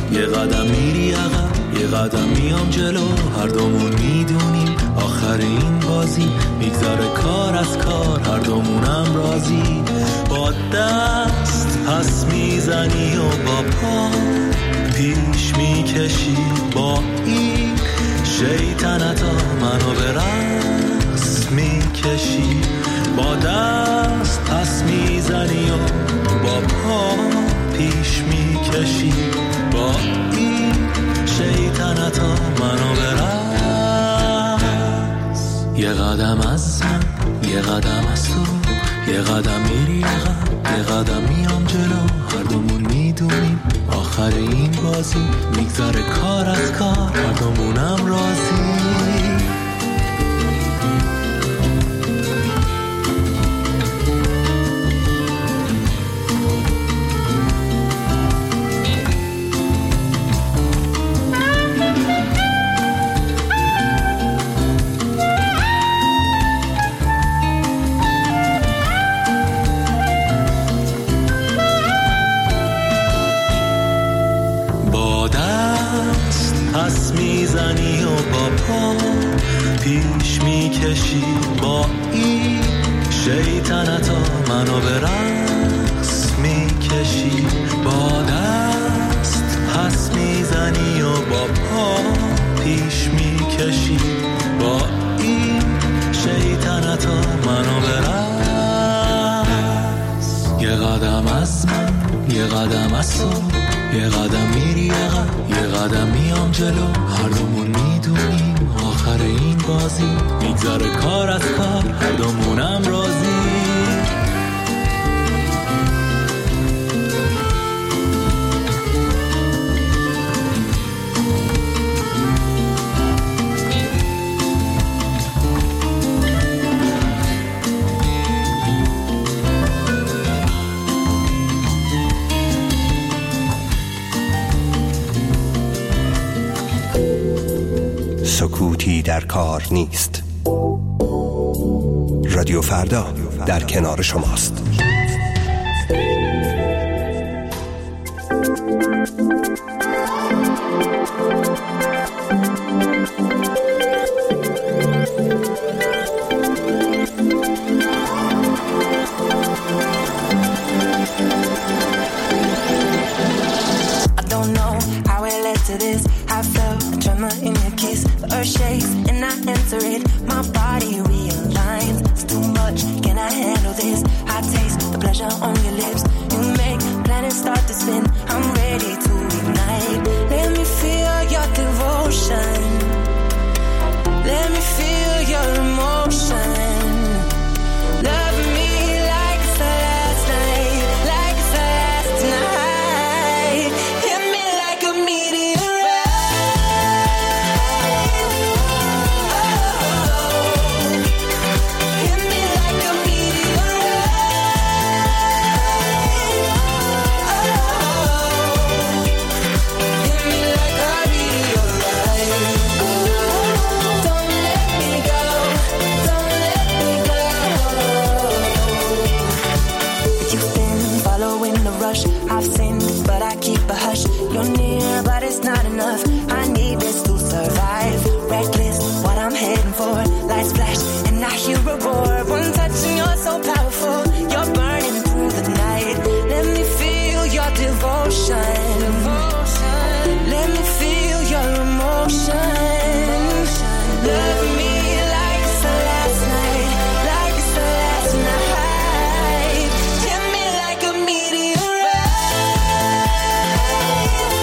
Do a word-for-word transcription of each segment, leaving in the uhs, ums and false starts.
یه قدم میری عقب، یه قدم میام جلو، هر دومون میدونیم آخر این بازی میگذره کار از کار، هر دومونم راضی. با دست پس میزنی و با پا پیش میکشی، با این شیطنتا منو به رقص میکشی. با دست پس میزنی و با پا پیش میکشی، با این شیطنتا منو به رقص. یه قدم از من، یه قدم از تو، یه قدم میری عقب، یه قدم میام جلو، هر دومون میدونیم آخر این بازی میگذره کار از کار، هر دومونم راضی. پس میزنی و با پا پیش میکشی، با این شیطنتا منو به رقص میکشی. با دست پس میزنی و با پا پیش میکشی، با این شیطنتا منو به رقص. یه قدم از من، یه قدم از تو، یه قدم میری عقب، یه قدم میام جلو، هر دومون میدونیم آخر این بازی میگذره کار از کار، هر دومونم راضی. سکوتی در کار نیست. رادیو فردا در کنار شماست.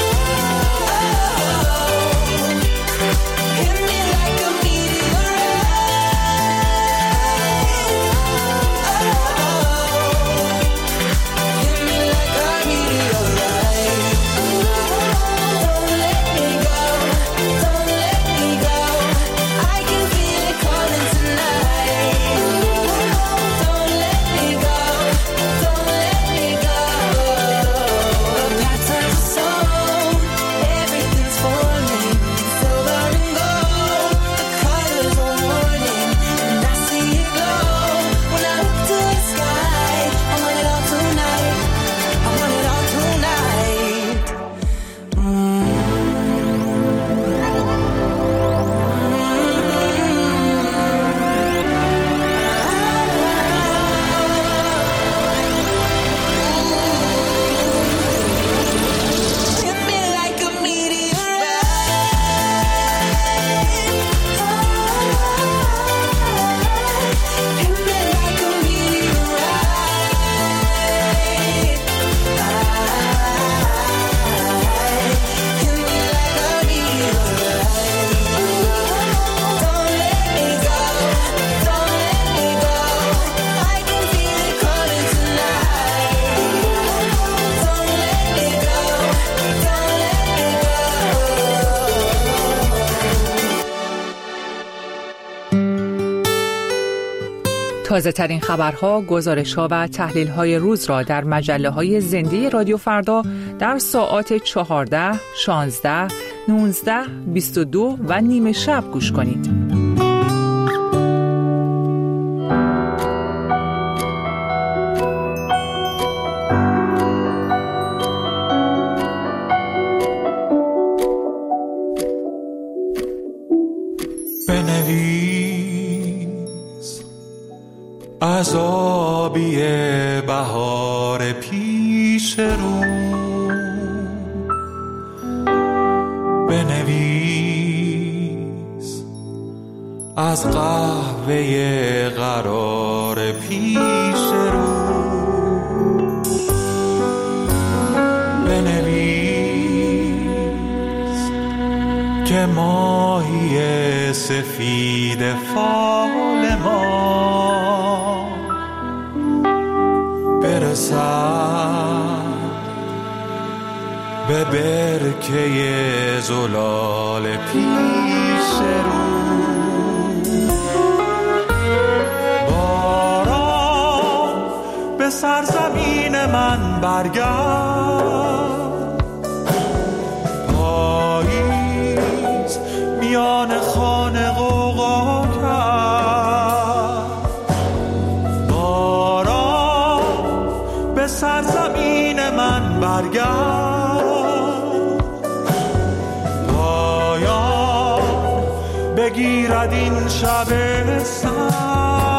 Hit me like a meteor. تازه ترین خبرها، گزارش‌ها و تحلیل‌های روز را در مجله‌های زنده رادیو فردا در ساعات چهارده، شانزده، نوزده، بیست و دو و نیمه شب گوش کنید. از آبی بهار پیش رو بنویس، از قهوه قرار پیش رو بنویس که ماهی سفید فال ما برسد به برکه زلال پیش رو. باران به سرزمین من برگرد، پاییز میان خانه غوغا کرد. باران به سرزمین من برگرد، پایان بگیرد این شب سر.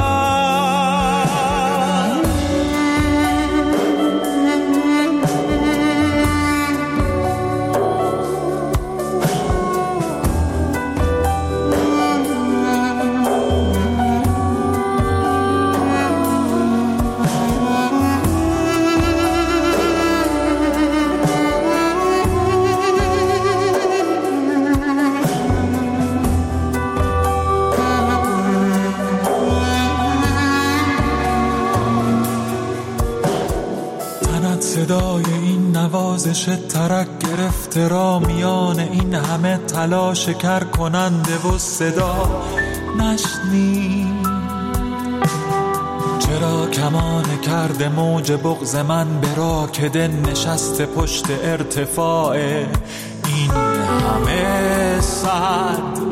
صدای این نوازش ترک گرفته را میان این همه تلاش کر کننده و صدا نشنید. چرا کمان کرده موج بغض من به راکده نشسته پشت ارتفاع این همه صد؟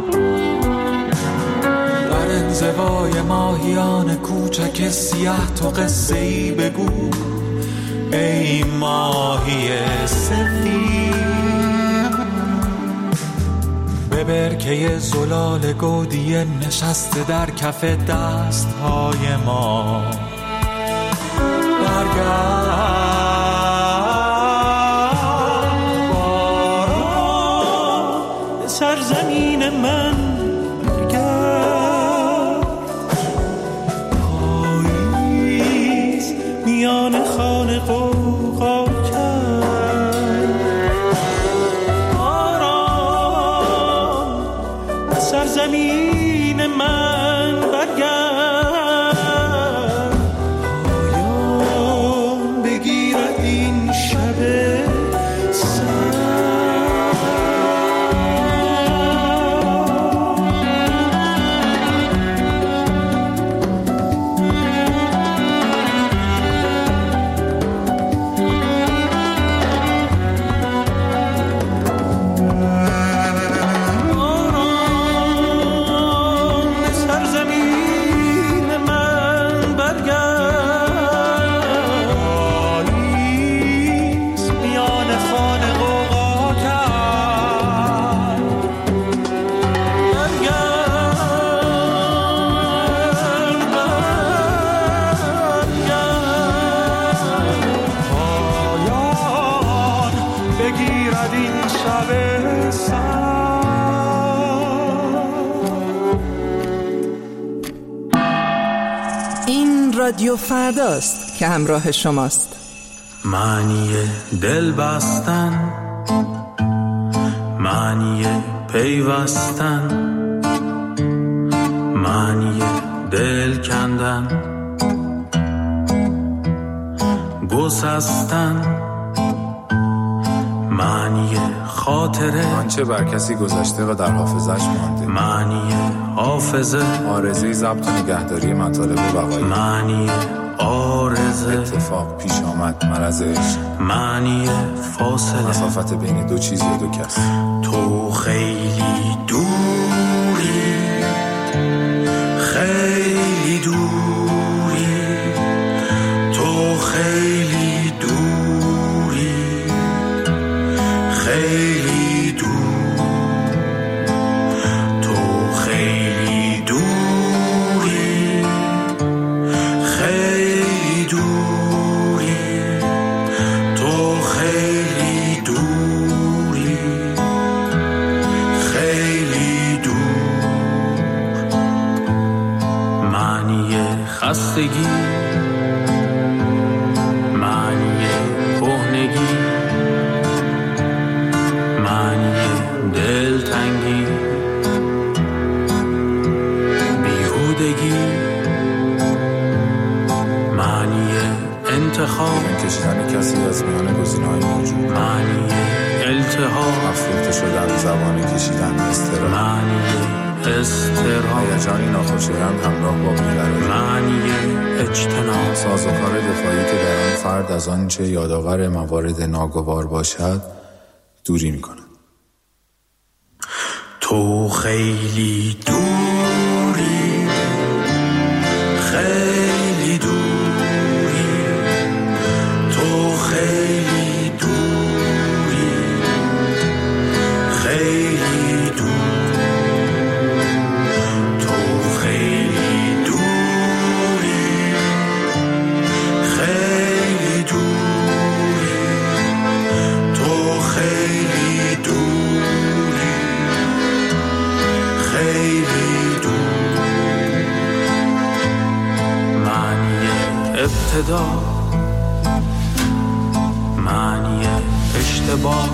در انزوای ماهیان کوچک سیاه تو قصه ای بگو ای ماهی سفید، به برکه زلال گودیه نشسته در کف دستهای ما برگرد. باران سرزمین من برگرد، پاییز میان خانه غوغا کرد. باران سرزمین من برگرد، پایان بگیرد این شب رادیو فرداست که همراه شماست. معنی دل بستن، معنی پیوستن، معنی دل کندن، گسستن، معنی خاطره آنچه بر کسی گذشته و در حافظش مانده، معنی حافظه، آرزه ضبط و نگهداری مطالب بقایی، معنی آرزه، اتفاق پیش آمد مرض عشق، معنی فاصله، مسافت بین دو چیز یا دو کس. تو خیلی دوری، خیلی دوری، تو خیلی دوری، خیلی دور، تو خیلی دوری، خیلی دوری، تو خیلی دوری، خیلی دور. معنی خستگی، معنی کهنگی، معنی دلتنگی، بیهودگی، معنی انتخاب، کشیدن کسی از میان گزینه‌های موجود، معنی التهاب، افروخته شدن زبان کشیدن استرا، معنی استراب، هیجانی ناخوشایند همراه با بی‌قراری، معنی اجتناب، سازوکار دفاعی که در آن فرد از آنچه یادآور موارد ناگوار باشد دوری می‌کند. تو خیلی دوری، خیلی دوری، تو خیلی دوری، خیلی دور، تو خیلی دوری، خیلی دوری، تو خیلی دوری، خیلی دور. معنی ابتدا، معنی اشتباه،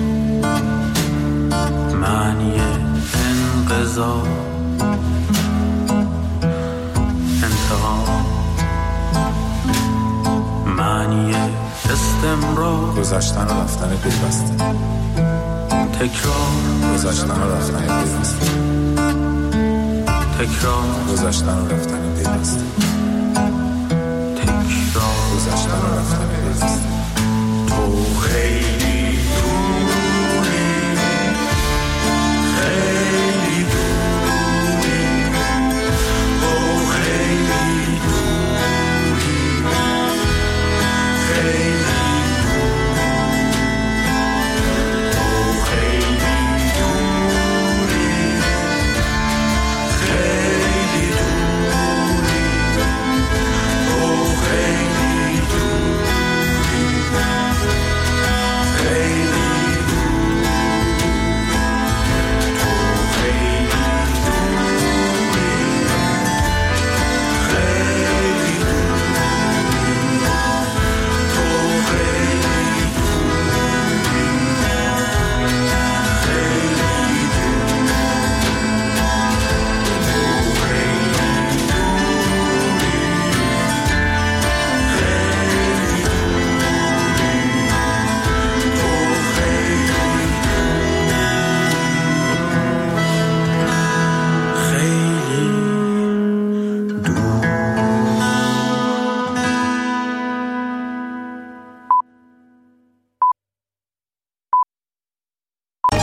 معنی انقضا، انتقام، معنی استمرار، گذشتن و رفتن پیوسته، تکرار، گذشتن و رفتن پیوسته، تکرار، گذشتن و رفتن پیوسته، تکرار، گذشتن و رفتن پیوسته.